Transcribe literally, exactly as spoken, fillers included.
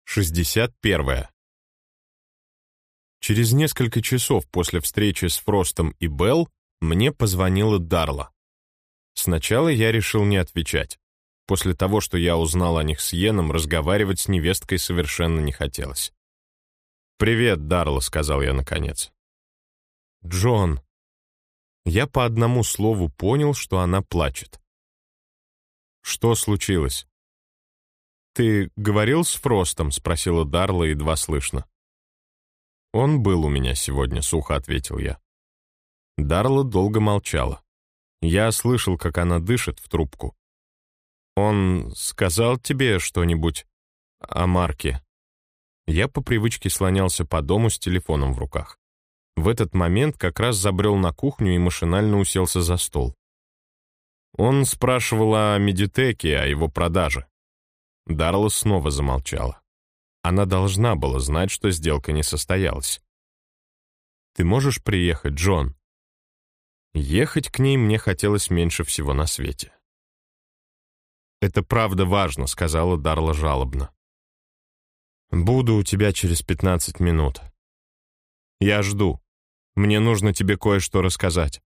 шестьдесят первое. Через несколько часов после встречи с Фростом и Белл мне позвонила Дарла. Сначала я решил не отвечать. После того, что я узнал о них с Йеном, разговаривать с невесткой совершенно не хотелось. «Привет, Дарла», — сказал я наконец. «Джон». Я по одному слову понял, что она плачет. «Что случилось?» «Ты говорил с Фростом?» — спросила Дарла едва слышно. «Он был у меня сегодня», — сухо ответил я. Дарла долго молчала. Я слышал, как она дышит в трубку. «Он сказал тебе что-нибудь о Марке?» Я по привычке слонялся по дому с телефоном в руках. В этот момент как раз забрел на кухню и машинально уселся за стол. Он спрашивал о Медитеке, о его продаже. Дарла снова замолчала. Она должна была знать, что сделка не состоялась. «Ты можешь приехать, Джон?» Ехать к ней мне хотелось меньше всего на свете. «Это правда важно», — сказала Дарла жалобно. «Буду у тебя через пятнадцать минут. Я жду. Мне нужно тебе кое-что рассказать».